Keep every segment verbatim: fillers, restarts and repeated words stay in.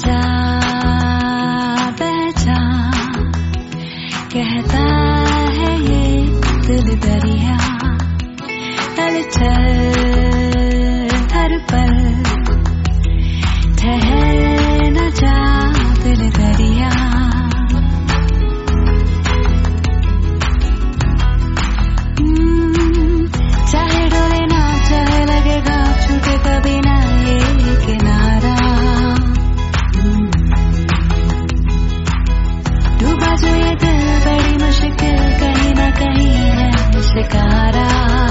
जा बह जा कहता है ये दिल दरिया, चल चल हर पल ठहर न जा दिल दरिया। चाहे डोले ना चाहे लगेगा छूटे कभी ना ये किनारा, डूबा जो ये दिल बड़ी मुश्किल कहीं ना कहीं है शिकारा।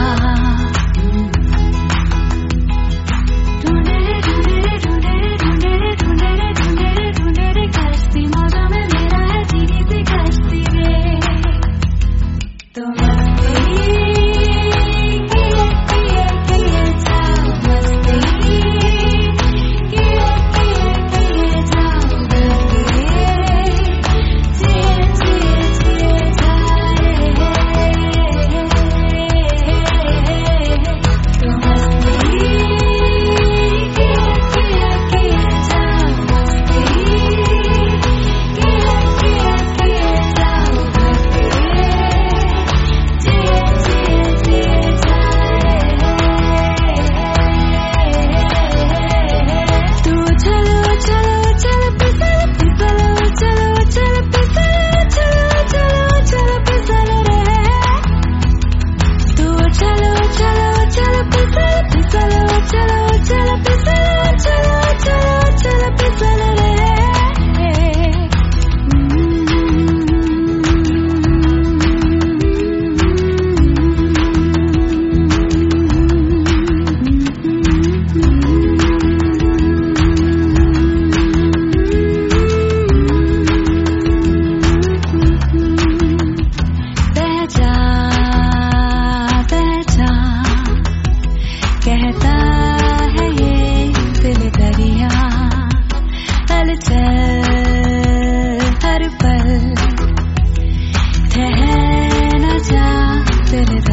कहता है ये दिल दरिया, चल चल हर पल ठहर न जा दिल दरिया।